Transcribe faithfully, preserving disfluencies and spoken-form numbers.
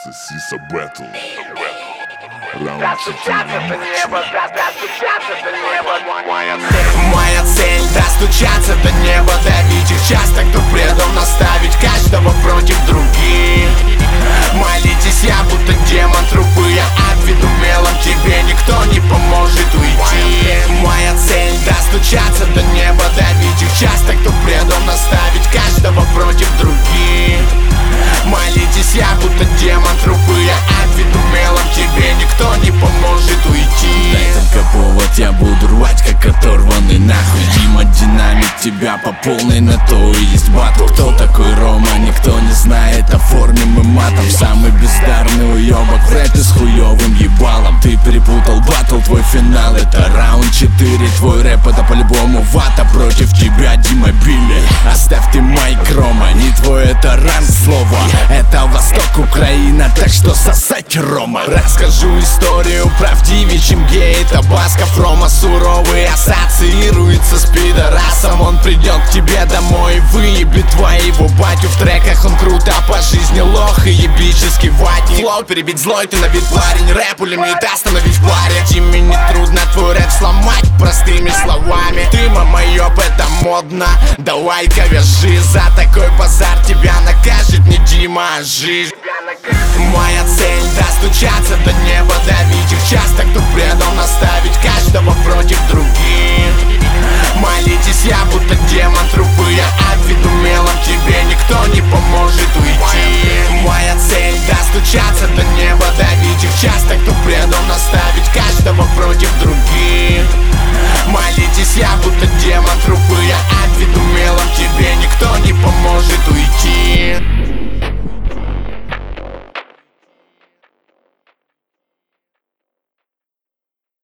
Сиса Бэтл. Раунд Достучаться до неба, достучаться до неба. Моя цель — достучаться до неба, давить их часто, кто предал, наставить каждого против других. Молитесь, я будто демон, трупы я обведу мелом, тебе никто не поможет уйти. Моя цель — достучаться до неба, давить их часто, кто предал, наставить каждого против других. Молитесь, я будто демон, трупы я обведу мелом, тебе никто не поможет уйти. Дай только повод, я буду рвать, как оторванный нахуй. Дима, динамит, тебя по полной, на то и есть батл. Кто такой Рома, никто не знает, оформим мы матом. Самый бездарный уебок в рэпе с хуёвым ебалом. Ты перепутал батл, твой финал это раунд четыре. Твой рэп это по-любому вата, против тебя Дима Билли. Оставь ты майк, Рома, не твой это ранг слова. Это Восток, Украина, так что сосать, Рома. Расскажу историю правдивее, чем гей Табасков. Рома суровый ассоциируется с пидорасом. Он придет к тебе домой и выебет твоего батю. В треках он круто, а по жизни лох и ебический ватник. Флоу перебить злой, ты на вид парень. Рэп улемит, остановить в баре. Диме не трудно твой рэп сломать простыми словами. Ты мамоёб, это модно, давай-ка вяжи. За такой базар тебя накажет не Дима, а жизнь. Моя цель — достучаться до неба, давить их часто, кто предал, наставить каждого против других. Молитесь, я будто демон, трупы я обведу мелом, тебе никто не поможет уйти. Моя цель — достучаться до неба, давить их часто,